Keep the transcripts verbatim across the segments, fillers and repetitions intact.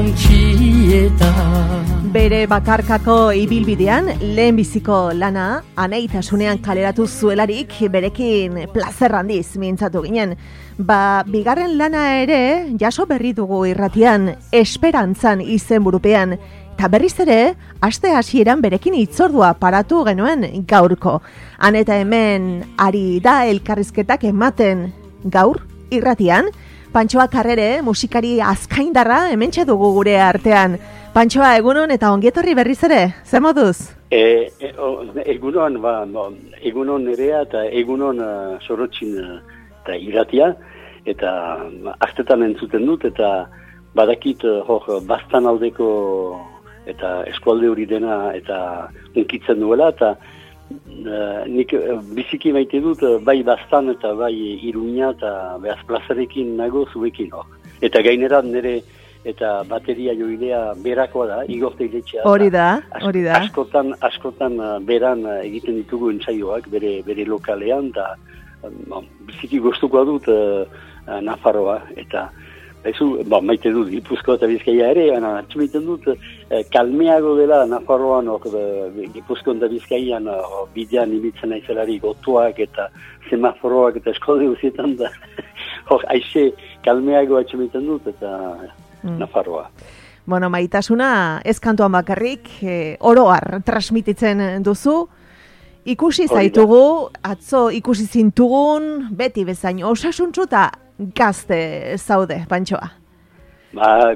ontsietan. Bere bakarkako ibilbidean lehenbiziko lana aneitasunean kaleratu zuelarik berekin plazer handiz mintzatu ginen. Ba, bigarren lana ere jaso berri dugu irratian, Esperantzan izenburupean. Ta berriz ere, aste hasieran berekin hitzordua paratu genuen gaurko. Han eta hemen ari da elkarrizketak ematen gaur irratian. Pantxoa Karrere, musikari azkaindarra, hementxe dugu gure artean. Pantxoa, egunon eta ongietorri berriz ere, zer moduz? E, e, o, egunon, ba, no, egunon nerea eta egunon uh, sorotxin uh, eta irratia, eta uh, astetan entzuten dut, eta badakit uh, hor, bastan aldeko eta eskualde hori dena eta unkitzen duela, eta uh, nik uh, biziki maite dut uh, bai bastan eta bai Iruña eta behaz plazarekin nago zuekin hor. Eta gaineran nire eta bateria joilea berakoa da, Igorte Iletxea. Hori da, hori da. Askotan, askotan uh, beran uh, egiten ditugu entsaioak, bere, bere lokalean, eta uh, biziki goztuko dut uh, uh, Nafarroa, eta Ezu, ba, maite dut, Gipuzkoa eta Bizkaia ere, atxumiten dut, eh, kalmeago dela Nafarroan, Gipuzkoa eta Bizkaian, or, bidean imitzen aizelari gotuak eta semaforoak eta eskolde guzietan da, hor, aixe kalmeago atxumiten dut eta mm. Nafarroa. Bueno, maitasuna, ez kantuan bakarrik, eh, oroar transmititzen duzu, ikusi zaitugu, atzo ikusi zintugun, beti bezain osasuntzu eta gazte zaude, Pantxoa. Ba,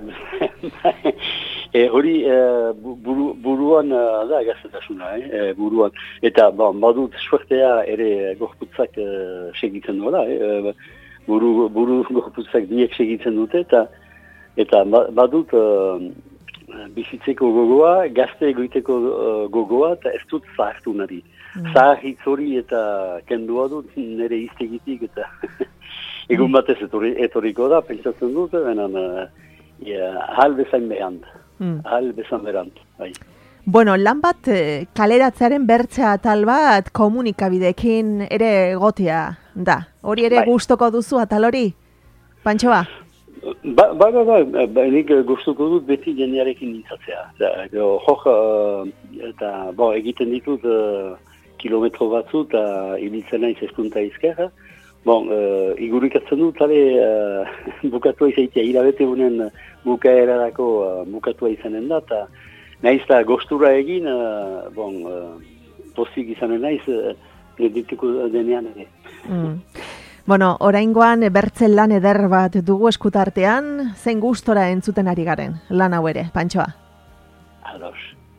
e, hori e, buru, buruan da gaztetasuna, eh? e, buruan. Eta ba, badut suertea ere gorputzak e, segitzen duela, eh? buru, buru gorputzak diek segitzen dute, eta eta badut e, bizitzeko gogoa, gazte egoiteko uh, gogoa, eta ez dut zahartu nari. Mm. Zaharritz hori eta kendua dut nire iztegitik, eta egun batez etorri, etorriko da, pentsatzen dut, benen uh, ja, ahal bezain behant. Mm. Ahal bezain behant. Bai. Bueno, lan bat kaleratzearen bertzea atal bat komunikabideekin ere egotea da. Hori ere bai. Gustoko duzu atal hori, Pantxoa? Ba, ba, ba, ba, ba, nik gustuko dut beti jendearekin nintzatzea. Hor, uh, eta, bo, egiten ditut uh, kilometro batzu eta ibiltzen naiz eskunta izkerra. Bon, uh, igurikatzen dut, ale, uh, bukatua izaitia, hilabete honen bukaerarako uh, bukatua izanen da, eta naiz da gostura egin, uh, bon, uh, pozik izanen naiz, uh, dituko denean ere. Mm. Bueno, oraingoan bertzen lan eder bat dugu eskutartean, zein gustora entzuten ari garen, lan hau ere, Pantxoa? Ados.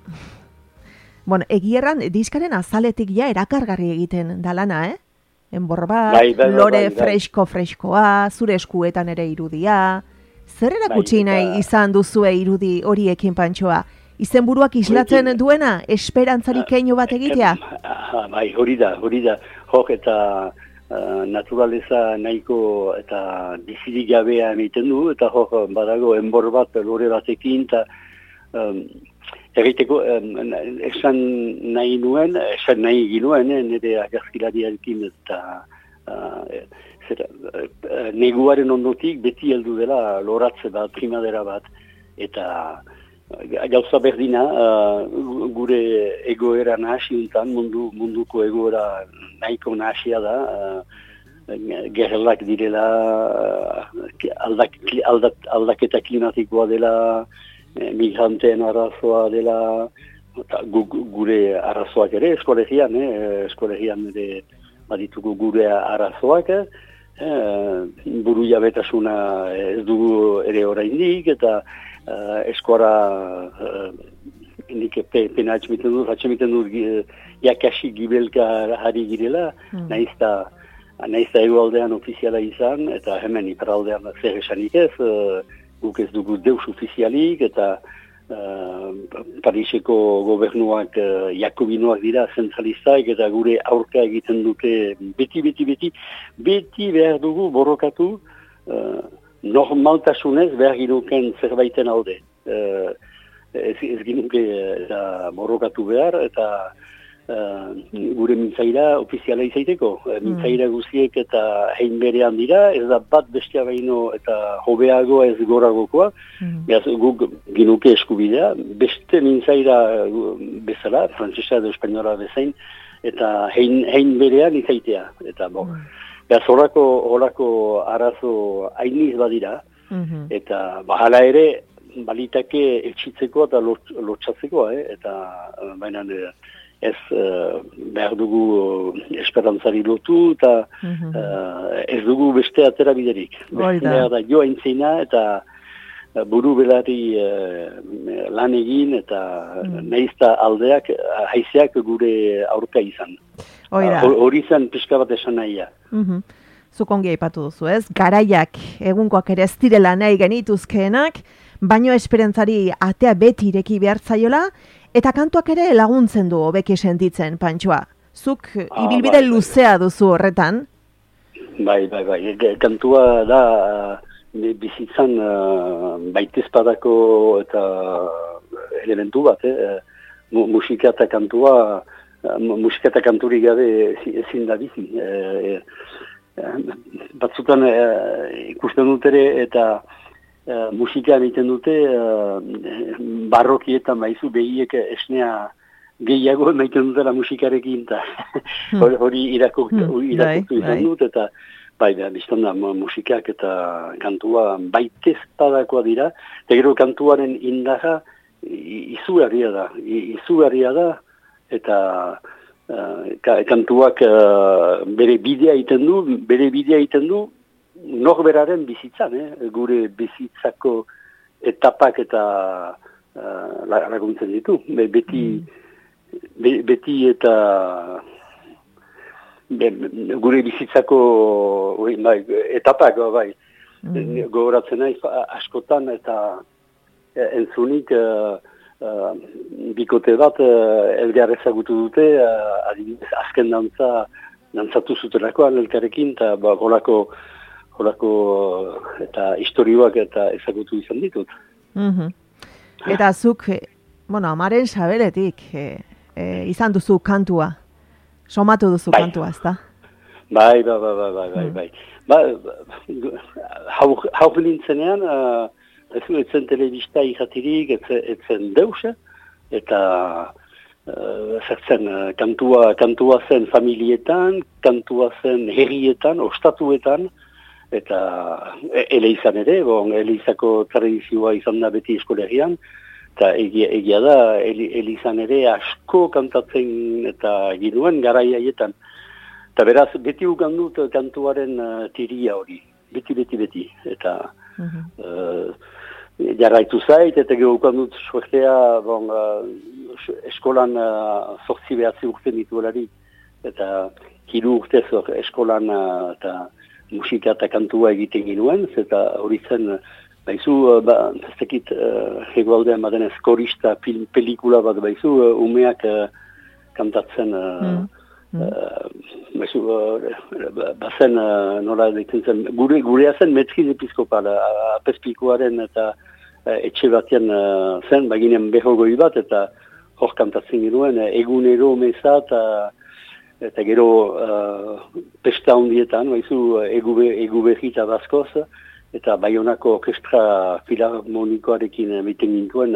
Bueno, egierran diskaren azaletik ja erakargarri egiten da lana, eh? Enborba, bai, bai, lore bai, bai. fresko-freskoa, zure eskuetan ere irudia. Zer erakutsi bai, nahi izan duzue irudi horiekin, Pantxoa? Izenburuak islatzen duena, esperantzarik keinu bat egitea? Ah, bai, hori da, hori da. Hor eta Uh, naturaleza nahiko eta bizirik gabea emiten du, eta hor badago enbor bat lore batekin, eta um, egiteko um, esan nahi nuen, esan nahi ginuen, eh, nire agarkilariarekin, eta uh, zera, uh, neguaren ondotik beti heldu dela loratze bat, primadera bat, eta gauza berdina, uh, gure egoera nahasi untan, mundu, munduko egoera nahiko nahasia da, uh, gerlak direla, uh, aldak, aldak, aldaketa klimatikoa dela, eh, migranteen arazoa dela, gu, gure arazoak ere, eskolegian, eh, eskolegian ere badituko gure arazoak, eh, buru jabetasuna ez dugu ere oraindik, eta Uh, eskora uh, nik pe, pena atxemiten dut, atxemiten dut uh, jakasi gibelka hari girela, mm. naizta, naizta egualdean ofiziala izan, eta hemen iparaldean zer esanik ez, uh, guk ez dugu deus ofizialik, eta uh, Pariseko gobernuak uh, jakobinoak dira zentralistak, eta gure aurka egiten dute beti, beti, beti, beti behar dugu borrokatu, uh, normaltasunez behar ginuken zerbaiten alde. Uh, ez, ez ginuke uh, borrokatu behar, eta uh, gure mintzaira ofiziala izaiteko. Uh, mintzaira guziek eta hein berean dira, ez da bat bestia baino eta hobeagoa ez goragokoa, mm. Beaz, guk ginuke eskubidea, beste mintzaira bezala, frantzesa edo espainola bezain, eta hein, hein berean izaitea. Eta bo, mm. Beaz, horako, horako arazo hainiz badira, mm-hmm. eta bahala ere, balitake etxitzeko eta lotxatzeko, eh? Eta baina ez uh, behar dugu uh, esperantzari lotu eta mm-hmm. uh, ez dugu beste atera biderik. Beste behar da joa intzina eta uh, buru belari uh, lan egin eta mm. nahizta aldeak, haizeak gure aurka izan. Hori uh, izan pixka bat esan nahia. Mm-hmm. Zuk ongi aipatu duzu, ez? Garaiak egunkoak ere ez direla nahi genituzkeenak, baino esperientzari atea beti ireki behar zaiola, eta kantuak ere laguntzen du hobeki sentitzen, Pantxoa. Zuk ah, ibilbide bai, luzea bai. Duzu horretan? Bai, bai, bai. Kantua da bizitzan uh, baitezpadako eta elementu bat, eh? Musika eta kantua, uh, musika eta kanturik gabe ezin da bizi. Eh, batzutan uh, ikusten dut ere eta Uh, musika egiten dute uh, barrokietan baizu behiek esnea gehiago emaiten dutela musikarekin eta hori hmm. irakurtu hmm. izan dut eta bai, da, biztan da musikak eta kantua baitezpadakoa dira eta gero kantuaren indaja izugarria da, izugarria da eta uh, kantuak uh, bere bidea egiten du, bere bidea egiten du norberaren bizitzan, eh? Gure bizitzako etapak eta uh, laguntzen ditu. Be, beti, mm. be, beti eta be, gure bizitzako oi, bai, etapak, bai. Mm. Gogoratzen naiz askotan eta entzunik uh, uh, bikote bat uh, elgar ezagutu dute, uh, adibidez, azken dantza dantzatu zutelakoan elkarekin, eta ba, golako horako eta historioak eta ezagutu izan ditut. Mm-hmm. Eta zuk, bueno, amaren sabeletik e, e, izan duzu kantua, somatu duzu bai. Kantua, ezta? Bai, bai, bai, bai, bai, mm. bai. Ba, hau nintzenean, uh, ez etzen telebista ikatirik, etzen deus, eta uh, zertzen, uh, kantua, kantua zen familietan, kantua zen herrietan, ostatuetan, eta ele izan ere, bon, ele izako tradizioa izan da beti eskolegian, eta egia, egia da, ele, ele izan ere asko kantatzen eta ginuen garaiaietan. Eta beraz, beti ukan dut kantuaren uh, tiria hori, beti, beti, beti. Eta mm-hmm. uh, jarraitu zait, eta gero ukan dut suertea, bon, uh, eskolan uh, zortzi behatzi urte dituelari, eta hiru urte zor eskolan uh, eta musika eta kantua egiten ginuen, eta hori zen, baizu, ba, ez tekit, uh, hegoaldean badenez, korista film, pelikula bat baizu, uh, umeak uh, kantatzen, uh, mm. uh, baizu, uh, bazen, uh, nola ditzen zen, gure, gurea zen metriz episkopal, uh, apespikoaren eta uh, etxe batean uh, zen, baginen behogoi bat, eta hor kantatzen ginuen, uh, egunero meza, eta eta gero uh, pesta hundietan, baizu, egu, egu behita bazkoz, eta Baionako orkestra filarmonikoarekin egiten gintuen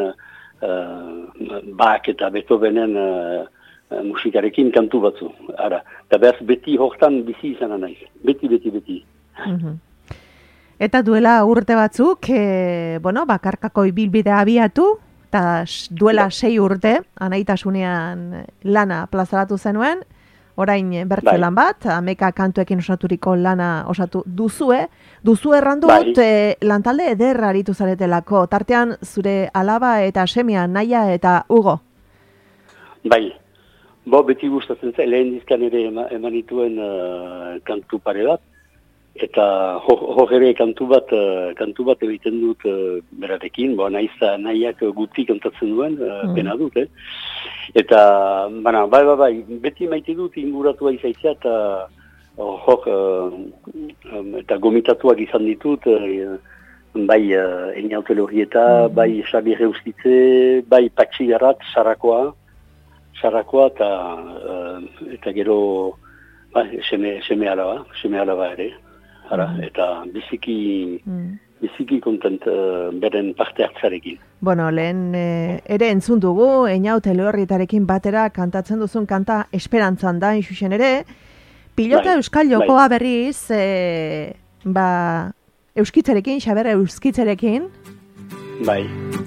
uh, Bach eta Beethovenen uh, musikarekin kantu batzu. Ara, eta behaz beti hortan bizi izan naiz. Beti, beti, beti. Mm-hmm. Eta duela urte batzuk, e, bueno, bakarkako ibilbidea abiatu, eta duela sei urte, anaitasunean lana plazaratu zenuen, orain bertze lan bat, ameka kantuekin osaturiko lana osatu duzue. Duzu errandu dut e, lantalde ederra aritu zaretelako, tartean zure alaba eta semia Naia eta Hugo. Bai, bo beti gustatzen zen, lehen dizkan ere emanituen uh, kantu pare bat, eta hor ere kantu bat, uh, kantu bat egiten dut uh, berarekin, bo nahiza Naiak guti kantatzen duen, uh, mm. pena dut, eh? Eta, bana, bai, bai, bai, beti maite dut inguratua izaitzea, eta hor, uh, eta gomitatuak izan ditut, uh, bai uh, Einaute Lorrieta, mm. bai Xabi Reustitze, bai Patxi Garat, Sarakoa, sarrakoa eta, eta gero ba, seme, seme alaba, seme alaba ere. Ara, mm. Eta biziki, mm. biziki kontent uh, beren parte hartzarekin. Bueno, lehen e, ere entzun dugu, Eñau Teleorritarekin batera kantatzen duzun kanta Esperantzan da, inxuxen ere. Pilota bai, Euskal Jokoa bai. Berriz, e, ba, euskitzerekin, Xaber euskitzerekin. Bai.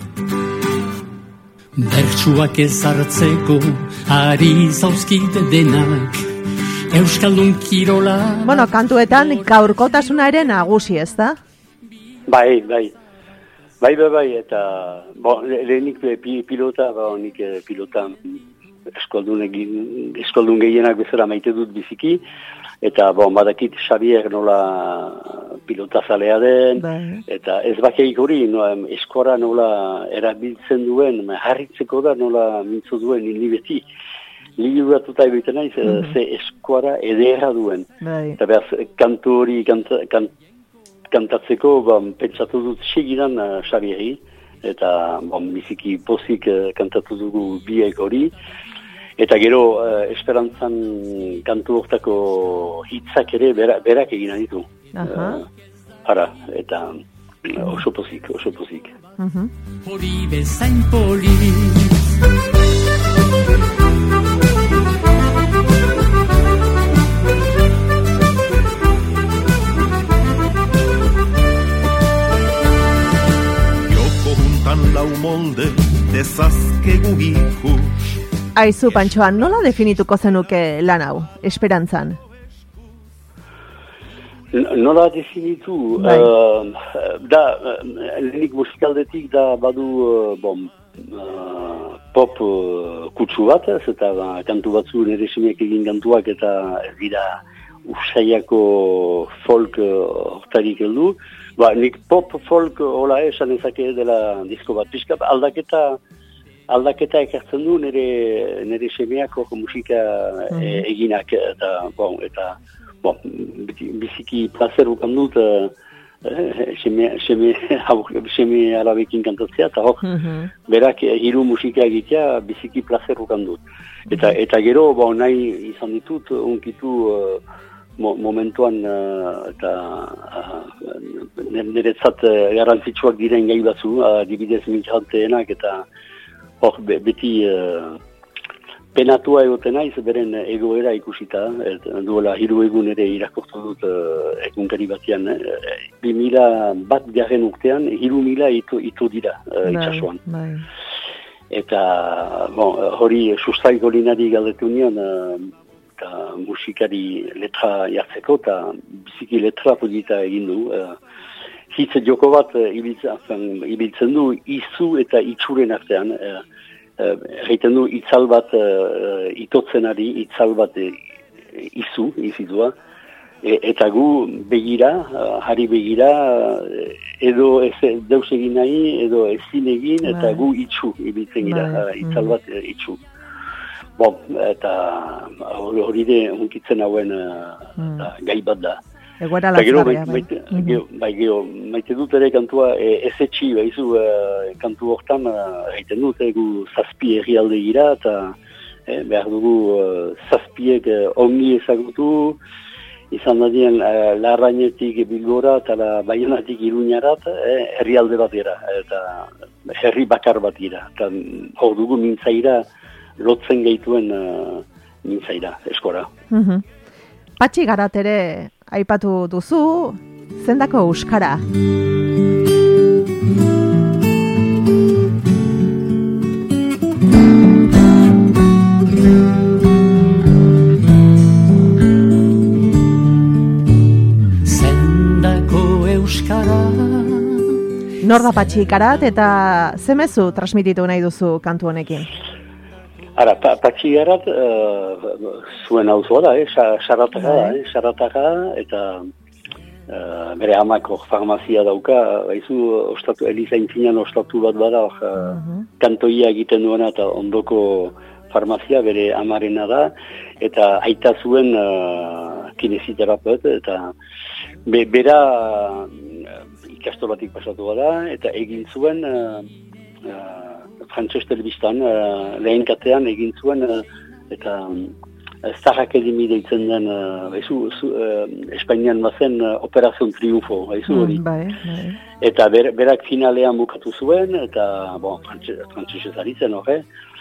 Bertsuak ezartzeko ari zauzkite denak Euskaldun kirola. Bueno, kantuetan gaurkotasuna ere nagusi, ez da? Bai, bai. Bai, bai, bai, eta bo, lehenik pilota, ba, nik pilota eskoldun, egin, eskoldun gehienak bezala maite dut biziki, eta bon, badakit Xabier nola pilota zalea den, bai. Eta ez bakeik hori, no, eskora nola erabiltzen duen, harritzeko da nola mintzo duen hili beti. Liguratuta egiten naiz, mm-hmm. ze eskuara ederra duen. Bai. Eta behaz, kantu hori kanta, kant, kantatzeko, bon, pentsatu dut segidan uh, Xabieri, eta bon, biziki pozik uh, kantatu dugu biek hori. Eta gero, uh, Esperantzan kantu hortako hitzak ere berak, berak egin ditu. Uh, ara, eta uh, oso pozik, oso pozik. Mm-hmm. Hori bezain poli. Lau molde dezazkegu ikus. Aizu, Pantxoan, nola definituko zenuke lan hau, Esperantzan? Nola definitu? Bai. Uh, da, lehenik musikaldetik da badu uh, bom, uh, pop uh, kutsu bat, eta ba, kantu batzu nire semeak egin kantuak eta ez dira usaiako folk hortarik uh, heldu. Ba, nik pop folk hola esan ezake dela disko bat pixka, aldaketa aldaketa ekartzen du nire, nire semeak hor musika mm. e, eginak eta bon, eta bon, biziki placer ukan dut uh, seme, seme, seme alabekin kantatzea eta hor mm-hmm. berak hiru musika egitea biziki placer ukan dut. Eta, mm-hmm. eta gero bon, nahi izan ditut unkitu uh, Mo, momentuan uh, eta uh, niretzat uh, garrantzitsuak diren gai batzu, adibidez uh, migranteenak eta hor be, beti uh, penatua egoten naiz beren egoera ikusita, et, duela hiru egun ere irakortu dut uh, egunkari batean, uh, bi mila bat garren urtean, hiru mila ito, ito dira uh, itxasuan. Bai. Eta bon, hori sustaiko linari galdetu nion, uh, eta musikari letra jartzeko, eta biziki letra polita egin du. Uh, hitz joko bat uh, ibiltzen, ibiltzen du izu eta itxuren artean. Uh, uh, Egiten du itzal bat uh, itotzen ari, itzal bat uh, izu, izidua. E, eta gu begira, uh, hari begira, uh, edo ez deus egin nahi, edo ezin egin, eta gu itxu ibiltzen gira, uh, itzal bat uh, itxu. Bon, eta hori de hunkitzen hauen uh, mm. gai bat da. Egoera lazgarria, bai. Bai, gero, maite dut ere kantua e, ez etxi, baizu, uh, kantu hortan, egiten uh, dut, egu zazpi herrialde gira, eta eh, behar dugu uh, zazpiek uh, ongi ezagutu, izan dadien uh, Larrainetik Bilbora eta la Baionatik Iruñarat, eh, herrialde bat gira, eta herri bakar bat gira, eta hor dugu mintzaira, lotzen gehituen uh, mintzaira, eskora. Mm-hmm. Patxi Garat ere aipatu duzu, zendako euskara? Zendako euskara? Nor da Patxi Garat eta zemezu transmititu nahi duzu kantu honekin? Ara, pa, Patxi Garat, uh, zuen auzoa da, eh? Sarataka da, eh? Sarataka, eta uh, bere amako farmazia dauka, baizu, ostatu, Elizaintzinan ostatu bat bada, uh, uh-huh. kantoia egiten duena eta ondoko farmazia, bere amarena da, eta aita zuen uh, kinesiterapeut, eta be, bera uh, ikastolatik pasatu da, eta egin zuen uh, uh, frantses telebistan, uh, lehen katean egin zuen, uh, eta um, Star Academy deitzen den, uh, ezu, zu, uh, Espainian bazen uh, Operación Triunfo, ezu hori. Mm, bai, bai. Eta ber, berak finalean bukatu zuen, eta, bon, frantsesez ari zen, hori,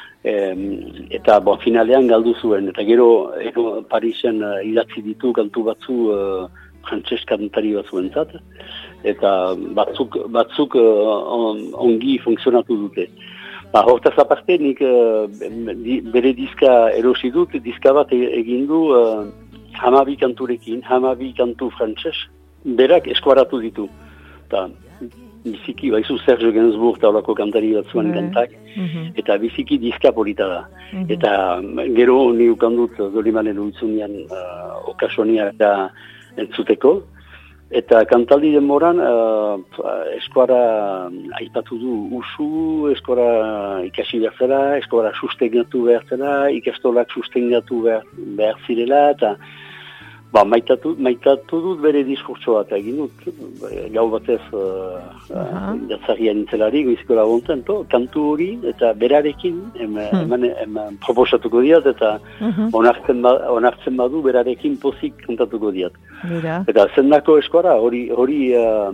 eta, bon, finalean galdu zuen, eta gero, ero Parisen uh, idatzi ditu kantu batzu uh, frantses kantari batzuentzat, eta batzuk, batzuk uh, on, ongi funtzionatu dute. Ba, hortaz aparte, nik uh, bere diska erosi dut, diska bat egin du uh, hamabi kanturekin, hamabi kantu frantses, berak eskuaratu ditu. Ta, biziki, baizu Serge Gainsbourg taulako kantari bat zuen mm. kantak, mm-hmm. eta biziki diska polita da. Mm-hmm. Eta gero ni ukandut Dolimanen uitzunean uh, okasonia da entzuteko, eta kantaldi denboran uh, eskuara aipatu du usu, eskuara ikasi behar zela, eskuara sustengatu behar zela, ikastolak sustengatu behar, behar zirela, eta ba, maitatu, maitatu dut bere diskurtsoa, eta egin dut, gau batez uh, uh-huh. datzaria nintzelari, goizko laguntzen, kantu hori, eta berarekin, eman, hmm. eman, eman proposatuko diat, eta uh-huh. onartzen, ba, onartzen badu, berarekin pozik kantatuko diat. Mira. Eta zendako eskuara, hori, hori uh,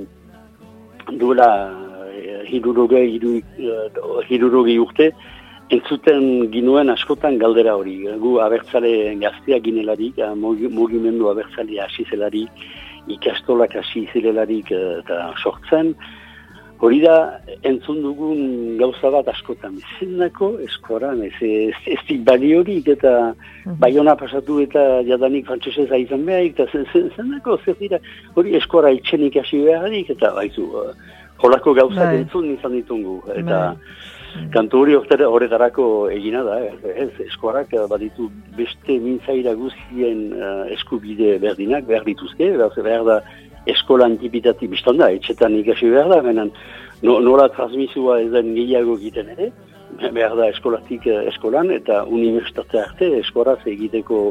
duela uh, hirurogei, uh, hirurogei urte, entzuten ginuen askotan galdera hori. Gu abertzale gaztea ginelarik, mugimendu abertzalea hasi zelarik, ikastolak hasi zelarik eta sortzen. Hori da, entzun dugun gauza bat askotan. Zendako eskoran, ez ez dik baliorik eta Baiona pasatu eta jadanik frantsesez izan behaik, eta zendako zer dira, hori eskora itxenik hasi beharik, eta baizu, holako gauzak entzun izan ditugu. Eta kantu hori horretarako egina da, ez, eskorak baditu beste mintzaira guztien uh, eskubide berdinak, behar dituzke, behar da eskola antipitati biztan da, etxetan ikasi behar da, benen no, nola transmisua ez den gehiago egiten ere, behar da eskolatik uh, eskolan, eta universitate arte eskoraz egiteko,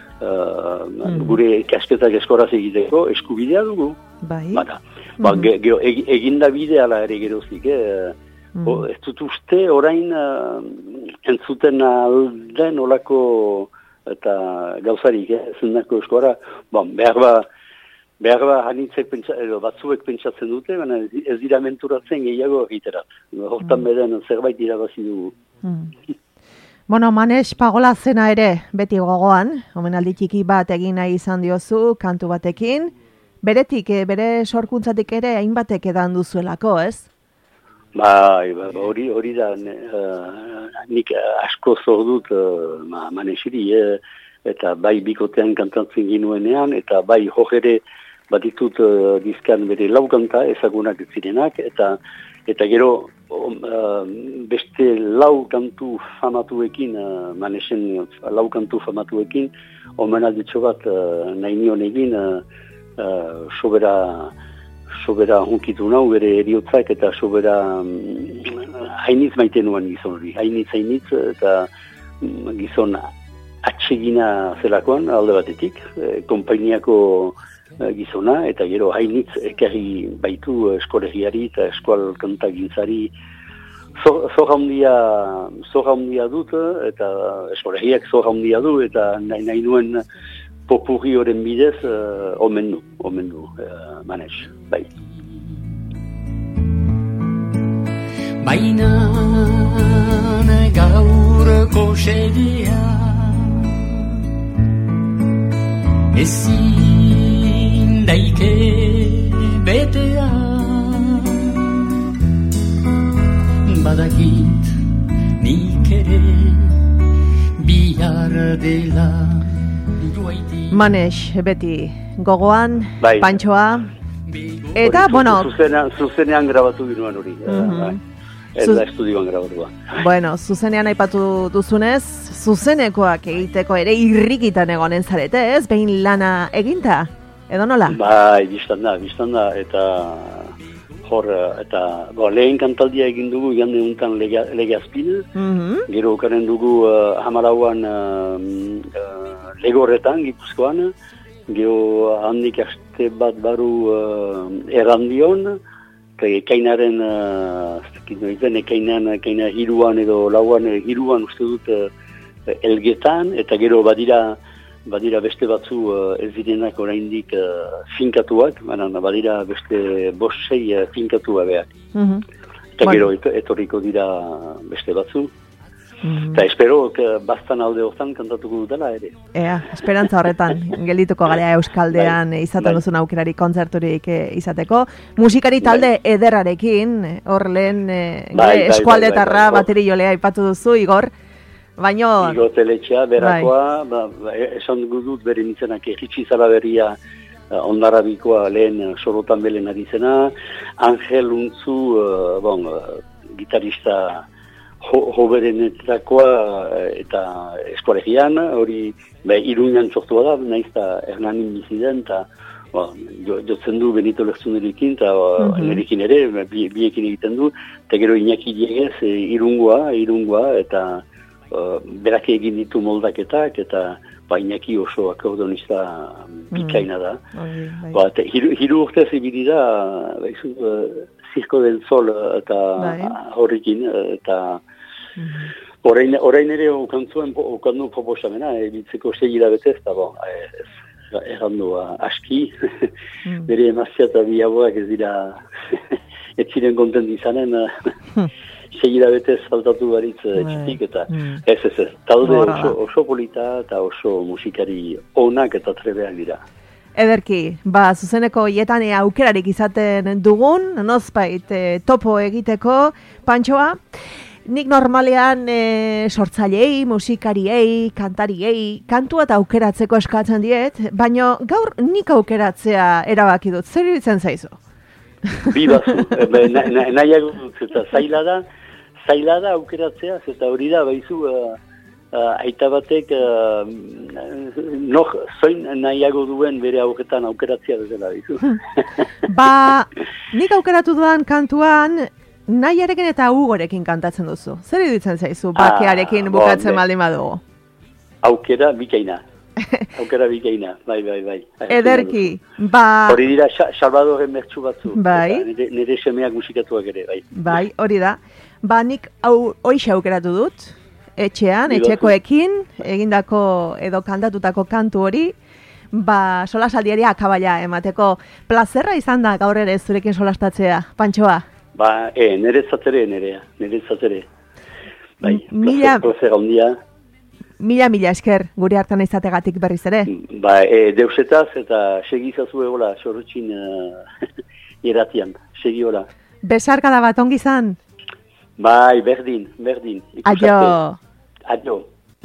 uh, mm. gure kasketak eskoraz egiteko eskubidea dugu. Bai. Bada, ba, mm. ge, ge, eginda bidea ala ere gerozik, eh? Mm. O, ez dut uste orain uh, entzuten alden olako eta gauzarik, eh? Zendako eskora, bon, behar ba, behar ba hanitzek pentsa, edo, batzuek pentsatzen dute, baina ez dira menturatzen gehiago egiterat. Hortan mm. beden zerbait irabazi dugu. Mm. Bueno, Manes Pagola zena ere beti gogoan, omenaldi txiki bat egin nahi izan diozu, kantu batekin, beretik, bere sorkuntzatik ere hainbatek edan duzuelako, ez? Bai, hori hori da, uh, nik asko zor dut uh, ma, Manesiri, eh, eta bai bikotean kantatzen ginuenean, eta bai hojere batitut uh, dizkan bere lau kanta ezagunak zirenak, eta eta gero uh, beste lau kantu famatuekin, uh, Manesen lau kantu famatuekin, omenalditxo bat uh, nahi nion egin, uh, uh, sobera... sobera hunkitu nau, bere eriotzak, eta sobera um, hainitz maite nuen gizon hori. Hainitz, hainitz, eta um, gizon atsegina zelakoan, alde batetik, e, konpainiako e, gizona, eta gero hainitz ekarri baitu eskolegiari eta eskual kantagintzari. Zor handia, zor handia dut, eta eskolegiak zor handia du, eta nahi, nahi nuen popurri horren bidez, uh, omen du, omen du, uh, Manes, bai. Baina gaurko xedea ezin daike betea badakit nik ere bihar dela. Manes, beti, gogoan, bai. Pantxoa, eta, hori, bueno... Zuzenean, zuzenean grabatu ginoen hori, mm-hmm. bai. Ez da estudioan grabatua. Bueno, zuzenean aipatu duzunez, zuzenekoak egiteko ere irrikitan egonen zarete, ez? Behin lana eginta, edo nola? Bai, biztan da, biztan da, eta... Hor, eta bo, lehen kantaldia egin dugu igande untan Legiazpil, mm-hmm. Gero okaren dugu uh, hamarauan uh, uh, Legorretan, Gipuzkoan, gero handik aste bat baru uh, Errandion, ekainaren, uh, ekainan, ekaina hiruan edo lauan, hiruan uste dut uh, elgetan, eta gero badira badira beste batzu uh, ez direnak oraindik uh, finkatuak, baina badira beste bost sei uh, finkatu beak. Mm-hmm. Eta gero et, etorriko dira beste batzu. Mm-hmm. Eta espero que bastan alde hortan kantatuko dutela ere. Ea, esperantza horretan, geldituko gara Euskaldean bai, izaten duzun aukerari kontzerturik izateko. Musikari talde bai. Ederrarekin, hor lehen eh, bai, eskualdetarra bai, bai, bai, bateri jolea ipatu duzu, Igor. Baino... Igor Teletxea, berakoa, bai. ba, esan dut bere nintzenak egitsi zala berria uh, ondarrabikoa lehen uh, sorotan belen adizena, Angel Untzu, uh, bon, uh, gitarista hoberenetakoa uh, eta eskualegian, hori ba, Iruñan sortua da, naiz eta Hernanin biziden, eta ba, jotzen du Benito Lertzunerekin, eta mm-hmm. nerekin ere, bi, biekin egiten du, eta gero Iñaki Diegez, e, Irungoa, Irungoa, eta Uh, berak egin ditu moldaketak eta bainaki oso akordonista bikaina da. Mm, ba, hiru, hiru urtez ibili da baizu, uh, Circo del Sol eta horrekin eta mm-hmm. orain, orain ere okantzuen okandu proposamena ebitzeko segila betez eta bon, errandu uh, aski mm. bere emazia eta biaboak ez dira ez ziren kontent izanen uh, segila betez faltatu baritz etxitik eta mm. ez ez ez, talde oso, oso polita eta oso musikari onak eta trebeak dira. Ederki, ba, zuzeneko hietan aukerarik izaten dugun, nozbait e, topo egiteko, Pantxoa, nik normalean e, sortzailei, musikariei, kantariei, kantua eta aukeratzeko eskatzen diet, baina gaur nik aukeratzea erabaki dut, zer iruditzen zaizu? Bi batzu, nahiago dut, eta zaila da, zaila da aukeratzea, eta hori da, baizu, uh, uh, aita batek, uh, noh, zoin nahiago duen bere auketan aukeratzea bezala, baizu. Ba, nik aukeratu dudan kantuan, nahiarekin eta ugorekin kantatzen duzu. Zer iruditzen zaizu, bakearekin ah, bukatzen bon, maldin badugu? Aukera bikaina. Aukera bikaina, bai, bai, bai. Ederki, ba... Hori dira, Salvadoren mertsu batzu. Bai. Nire, nire semeak musikatuak ere, bai. Bai, hori da. Ba, nik hau hoixe aukeratu dut, etxean, etxekoekin, egindako edo kantatutako kantu hori, ba, solasaldiari akabaila emateko plazerra izan da gaur ere zurekin solastatzea, Pantxoa. Ba, e, nire zatere, nirea, nire zatere. Bai, mila... plazera handia. Mila, mila esker gure hartan izategatik berriz ere. Ba, e, deusetaz eta segizazu egola, sorrutxin uh, iratian, segi hola. Besarkada bat ongi izan? Bai, berdin, berdin. Aio. Aio.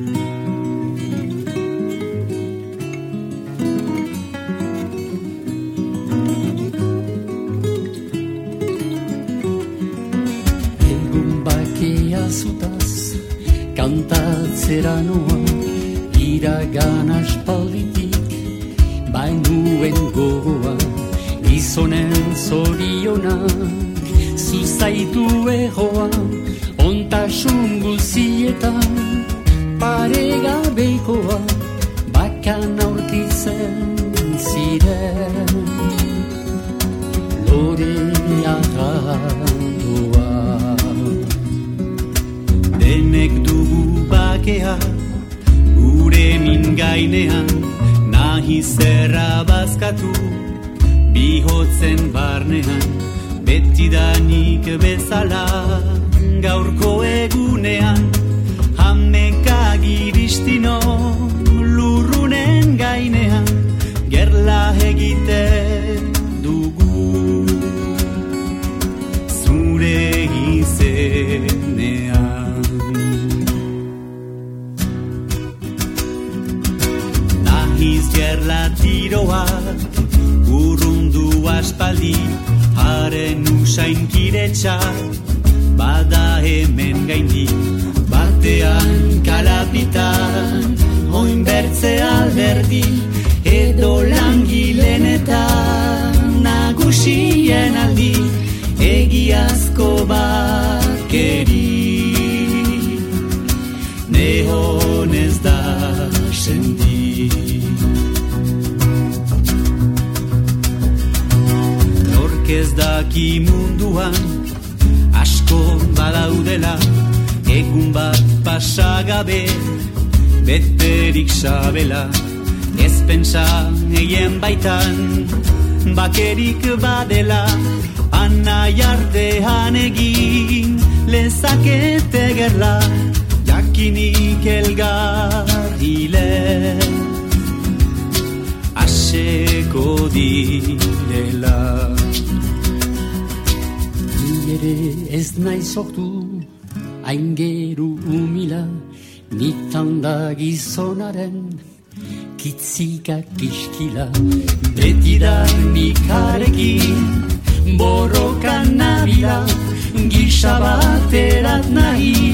Egun bakea zutaz kantatzera noa, iragan aspalditik bainuen gogoa, gizonen zorionak zuzaitu egoa, ontasun guzietan paregabeikoa, bakan aurkitzen ziren lorea gadoa. Denek dugu bakea, gure min gainean, nahi zerra bazkatu, bihotzen barnean, betidanik bezala, gaurko egunean, hameka giristino, lurrunen gainean, gerla egiten dugu, zure izenean. Gerla tiroak urrundu aspaldi, haren usainkiretsa bada hemen gaindi, batean kalapitan oin bertze alderdi, edo langilen eta nagusien aldi, egiazko bakeri nehonez da sendi. ez daki munduan asko badaudela, egun bat pasagabe beterik sabela. Ez pentsa egin baitan bakerik badela, anai artean egin lezakete gerla, jakinik elgarrile aseko direla. Ni ere ez nahi sortu aingeru umila, nitan da gizonaren kitzikak iskila. Beti da nikarekin borrokan nabila, gisa baterat nahi